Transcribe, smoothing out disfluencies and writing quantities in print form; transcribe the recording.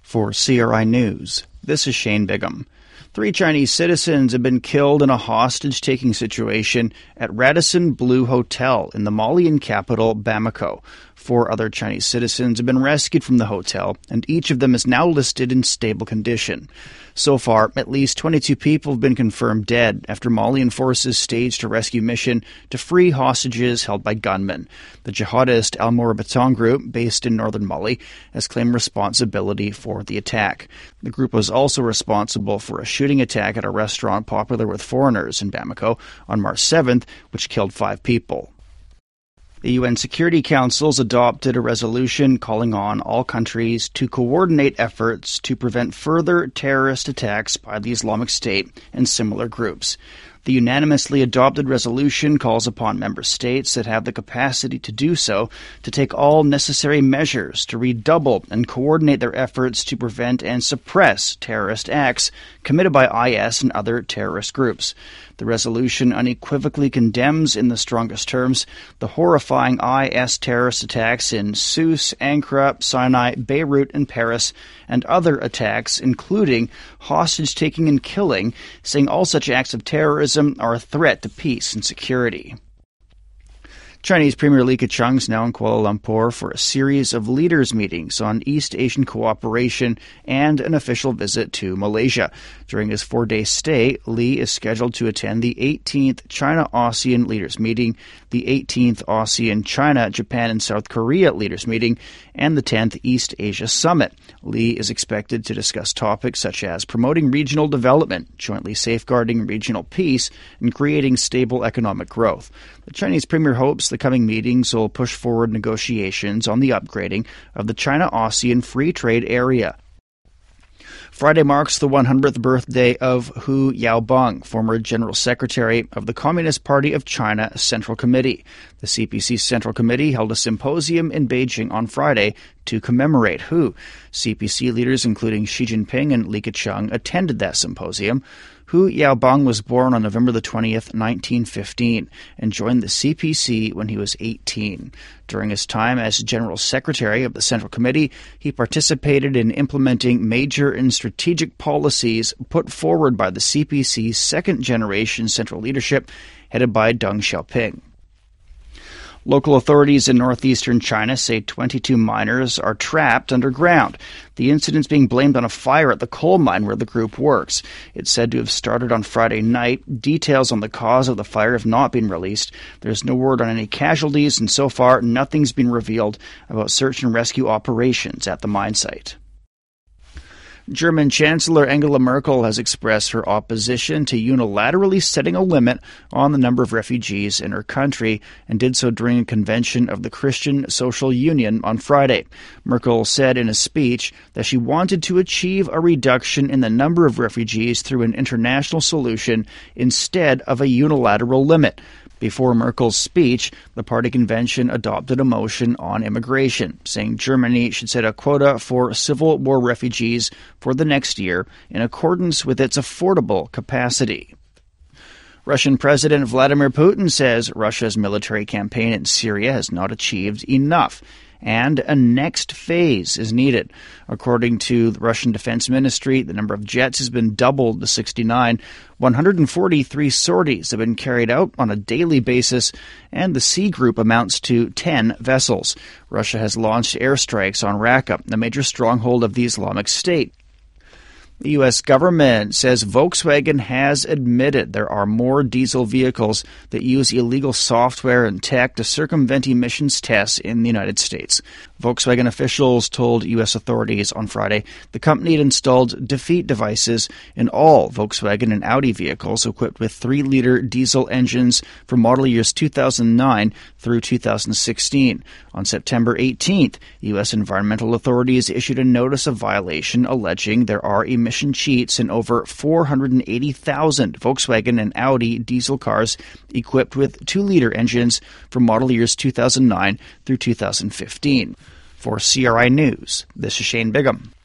For CRI News, this is Shane Bigham. 3 Chinese citizens have been killed in a hostage-taking situation at Radisson Blu Hotel in the Malian capital, Bamako. 4 other Chinese citizens have been rescued from the hotel, and each of them is now listed in stable condition. So far, at least 22 people have been confirmed dead after Malian forces staged a rescue mission to free hostages held by gunmen. The jihadist Al Mourabitan group, based in northern Mali, has claimed responsibility for the attack. The group was also responsible for a shooting attack at a restaurant popular with foreigners in Bamako on March 7th, which killed 5 people. The UN Security Council has adopted a resolution calling on all countries to coordinate efforts to prevent further terrorist attacks by the Islamic State and similar groups. The unanimously adopted resolution calls upon member states that have the capacity to do so to take all necessary measures to redouble and coordinate their efforts to prevent and suppress terrorist acts committed by IS and other terrorist groups. The resolution unequivocally condemns in the strongest terms the horrifying IS terrorist attacks in Sousse, Ankara, Sinai, Beirut, and Paris, and other attacks, including hostage-taking and killing, saying all such acts of terrorism are a threat to peace and security. Chinese Premier Li Keqiang is now in Kuala Lumpur for a series of leaders' meetings on East Asian cooperation and an official visit to Malaysia. During his 4-day stay, Li is scheduled to attend the 18th China-ASEAN Leaders Meeting, the 18th ASEAN China, Japan, and South Korea Leaders Meeting, and the 10th East Asia Summit. Li is expected to discuss topics such as promoting regional development, jointly safeguarding regional peace, and creating stable economic growth. The Chinese Premier hopes the coming meetings will push forward negotiations on the upgrading of the China-ASEAN Free Trade Area. Friday marks the 100th birthday of Hu Yaobang, former General Secretary of the Communist Party of China Central Committee. The CPC Central Committee held a symposium in Beijing on Friday to commemorate Hu. CPC leaders including Xi Jinping and Li Keqiang attended that symposium. Hu Yaobang was born on November the 20th, 1915, and joined the CPC when he was 18. During his time as General Secretary of the Central Committee, he participated in implementing major and strategic policies put forward by the CPC's second-generation central leadership, headed by Deng Xiaoping. Local authorities in northeastern China say 22 miners are trapped underground. The incident's being blamed on a fire at the coal mine where the group works. It's said to have started on Friday night. Details on the cause of the fire have not been released. There's no word on any casualties, and so far nothing's been revealed about search and rescue operations at the mine site. German Chancellor Angela Merkel has expressed her opposition to unilaterally setting a limit on the number of refugees in her country, and did so during a convention of the Christian Social Union on Friday. Merkel said in a speech that she wanted to achieve a reduction in the number of refugees through an international solution instead of a unilateral limit. Before Merkel's speech, the party convention adopted a motion on immigration, saying Germany should set a quota for Civil War refugees for the next year in accordance with its affordable capacity. Russian President Vladimir Putin says Russia's military campaign in Syria has not achieved enough, and a next phase is needed. According to the Russian Defense Ministry, the number of jets has been doubled to 69. 143 sorties have been carried out on a daily basis, and the Sea Group amounts to 10 vessels. Russia has launched airstrikes on Raqqa, the major stronghold of the Islamic State. The U.S. government says Volkswagen has admitted there are more diesel vehicles that use illegal software and tech to circumvent emissions tests in the United States. Volkswagen officials told U.S. authorities on Friday the company had installed defeat devices in all Volkswagen and Audi vehicles equipped with 3-liter diesel engines for model years 2009 through 2016. On September 18th, U.S. environmental authorities issued a notice of violation alleging there are emission cheats in over 480,000 Volkswagen and Audi diesel cars equipped with 2-liter engines for model years 2009 through 2015. For CRI News, this is Shane Bigham.